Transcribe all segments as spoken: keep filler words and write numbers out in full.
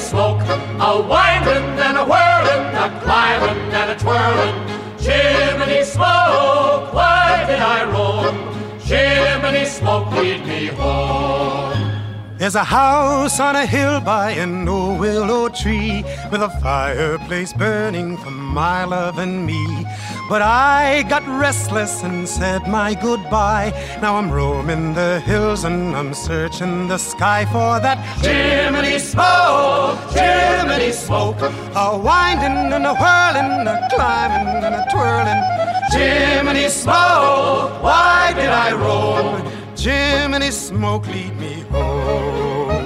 smoke, a winding and a whirling, a climbing and a twirling. Chimney smoke, why did I roam? Chimney smoke, lead me home. There's a house on a hill by an old willow tree, with a fireplace burning for my love and me. But I got restless and said my goodbye. Now I'm roaming the hills and I'm searching the sky for that chimney smoke, chimney smoke, a winding and a whirling, a climbing and a twirling. Chimney smoke, why did I roam? Chimney smoke, lead me home.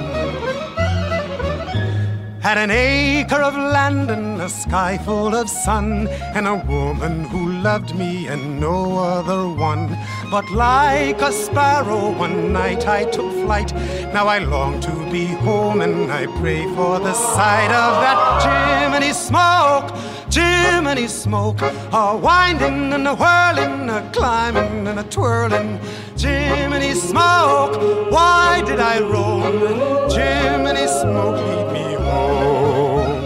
Had an acre of land and a sky full of sun, and a woman who loved me and no other one. But like a sparrow one night I took flight. Now I long to be home and I pray for the sight of that chimney smoke, chimney smoke, a winding and a whirling, a climbing and a twirling. Chimney smoke, why did I roam? Chimney smoke, lead me home.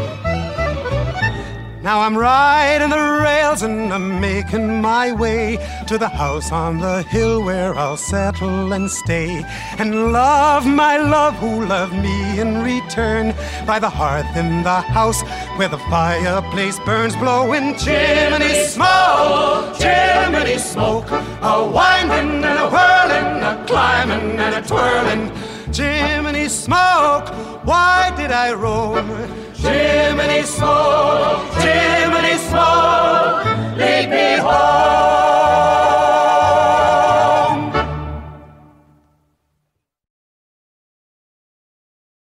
Now I'm riding the rails and I'm making my way to the house on the hill where I'll settle and stay, and love my love who loved me in return by the hearth in the house where the fireplace burns, blowing chimney smoke, chimney smoke, a winding and a whirling, a climbing and a twirling. Chimney smoke, why did I roam? Chimney smoke, chimney smoke.